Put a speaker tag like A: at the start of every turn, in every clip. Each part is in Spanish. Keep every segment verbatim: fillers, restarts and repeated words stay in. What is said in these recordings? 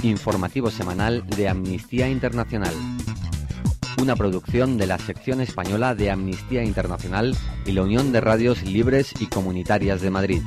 A: Informativo semanal de Amnistía Internacional. Una producción de la sección española de Amnistía Internacional y la Unión de Radios Libres y Comunitarias de Madrid.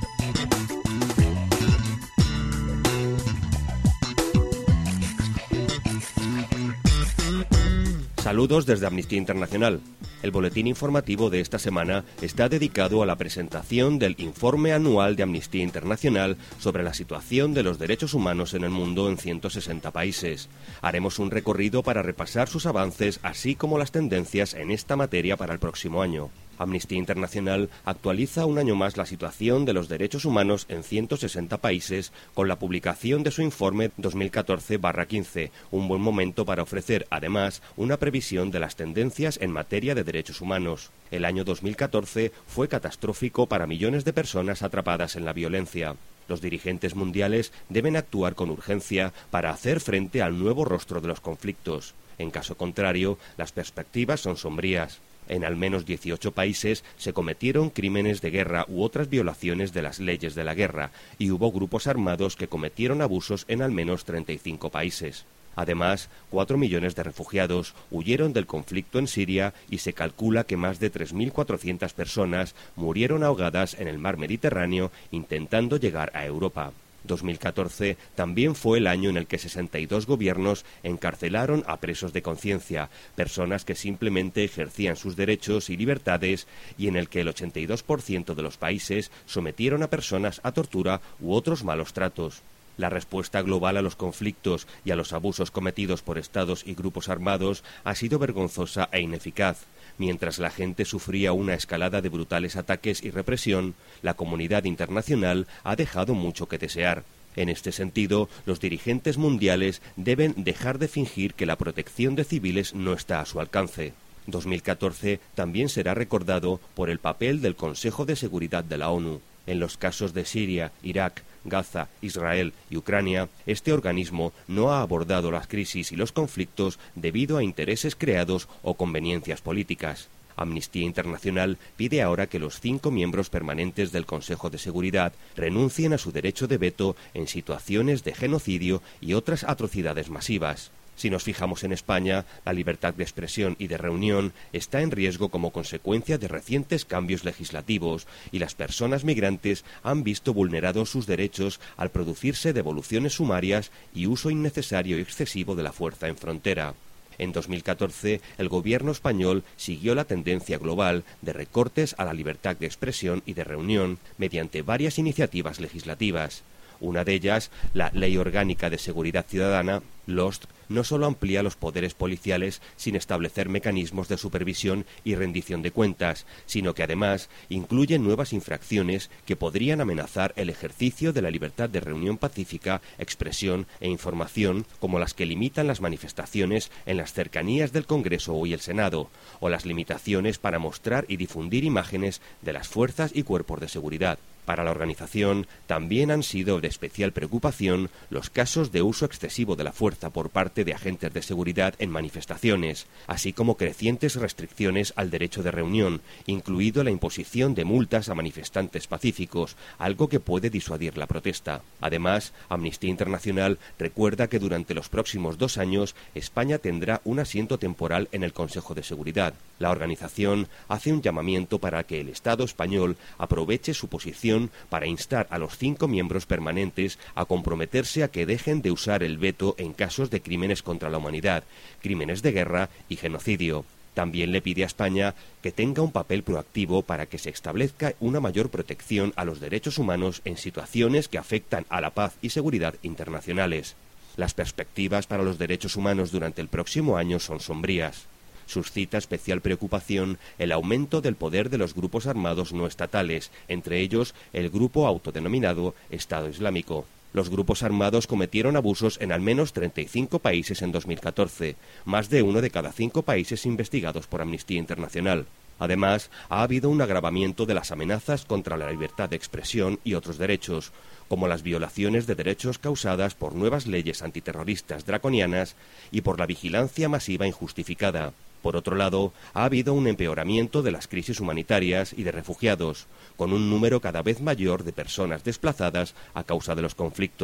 B: Saludos desde Amnistía Internacional. El boletín informativo de esta semana está dedicado a la presentación del Informe Anual de Amnistía Internacional sobre la situación de los derechos humanos en el mundo en ciento sesenta países. Haremos un recorrido para repasar sus avances, así como las tendencias en esta materia para el próximo año. Amnistía Internacional actualiza un año más la situación de los derechos humanos en ciento sesenta países con la publicación de su informe dos mil catorce barra quince, un buen momento para ofrecer, además, una previsión de las tendencias en materia de derechos humanos. El año dos mil catorce fue catastrófico para millones de personas atrapadas en la violencia. Los dirigentes mundiales deben actuar con urgencia para hacer frente al nuevo rostro de los conflictos. En caso contrario, las perspectivas son sombrías. En al menos dieciocho países se cometieron crímenes de guerra u otras violaciones de las leyes de la guerra, y hubo grupos armados que cometieron abusos en al menos treinta y cinco países. Además, cuatro millones de refugiados huyeron del conflicto en Siria y se calcula que más de tres mil cuatrocientas personas murieron ahogadas en el mar Mediterráneo intentando llegar a Europa. dos mil catorce también fue el año en el que sesenta y dos gobiernos encarcelaron a presos de conciencia, personas que simplemente ejercían sus derechos y libertades, y en el que el ochenta y dos por ciento de los países sometieron a personas a tortura u otros malos tratos. La respuesta global a los conflictos y a los abusos cometidos por estados y grupos armados ha sido vergonzosa e ineficaz. Mientras la gente sufría una escalada de brutales ataques y represión, la comunidad internacional ha dejado mucho que desear. En este sentido, los dirigentes mundiales deben dejar de fingir que la protección de civiles no está a su alcance. dos mil catorce también será recordado por el papel del Consejo de Seguridad de la ONU. En los casos de Siria, Irak, Gaza, Israel y Ucrania, este organismo no ha abordado las crisis y los conflictos debido a intereses creados o conveniencias políticas. Amnistía Internacional pide ahora que los cinco miembros permanentes del Consejo de Seguridad renuncien a su derecho de veto en situaciones de genocidio y otras atrocidades masivas. Si nos fijamos en España, la libertad de expresión y de reunión está en riesgo como consecuencia de recientes cambios legislativos, y las personas migrantes han visto vulnerados sus derechos al producirse devoluciones sumarias y uso innecesario y excesivo de la fuerza en frontera. En dos mil catorce, el gobierno español siguió la tendencia global de recortes a la libertad de expresión y de reunión mediante varias iniciativas legislativas. Una de ellas, la Ley Orgánica de Seguridad Ciudadana, LOSC, no solo amplía los poderes policiales sin establecer mecanismos de supervisión y rendición de cuentas, sino que además incluye nuevas infracciones que podrían amenazar el ejercicio de la libertad de reunión pacífica, expresión e información, como las que limitan las manifestaciones en las cercanías del Congreso y el Senado, o las limitaciones para mostrar y difundir imágenes de las fuerzas y cuerpos de seguridad. Para la organización también han sido de especial preocupación los casos de uso excesivo de la fuerza por parte de agentes de seguridad en manifestaciones, así como crecientes restricciones al derecho de reunión, incluido la imposición de multas a manifestantes pacíficos, algo que puede disuadir la protesta. Además, Amnistía Internacional recuerda que durante los próximos dos años España tendrá un asiento temporal en el Consejo de Seguridad. La organización hace un llamamiento para que el Estado español aproveche su posición para instar a los cinco miembros permanentes a comprometerse a que dejen de usar el veto en casos de crímenes contra la humanidad, crímenes de guerra y genocidio. También le pide a España que tenga un papel proactivo para que se establezca una mayor protección a los derechos humanos en situaciones que afectan a la paz y seguridad internacionales. Las perspectivas para los derechos humanos durante el próximo año son sombrías. Suscita especial preocupación el aumento del poder de los grupos armados no estatales, entre ellos el grupo autodenominado Estado Islámico. Los grupos armados cometieron abusos en al menos treinta y cinco países en dos mil catorce, más de uno de cada cinco países investigados por Amnistía Internacional. Además, ha habido un agravamiento de las amenazas contra la libertad de expresión y otros derechos, como las violaciones de derechos causadas por nuevas leyes antiterroristas draconianas y por la vigilancia masiva injustificada. Por otro lado, ha habido un empeoramiento de las crisis humanitarias y de refugiados, con un número cada vez mayor de personas desplazadas a causa de los conflictos.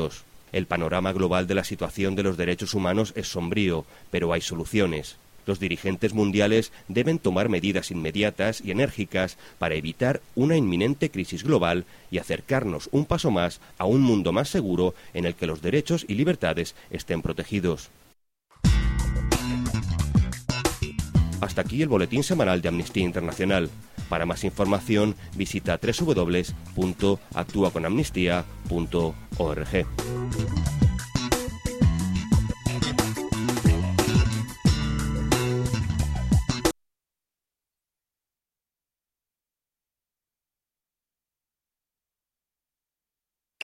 B: El panorama global de la situación de los derechos humanos es sombrío, pero hay soluciones. Los dirigentes mundiales deben tomar medidas inmediatas y enérgicas para evitar una inminente crisis global y acercarnos un paso más a un mundo más seguro en el que los derechos y libertades estén protegidos. Hasta aquí el boletín semanal de Amnistía Internacional. Para más información visita doble u doble u doble u punto actúa con amnistía punto org.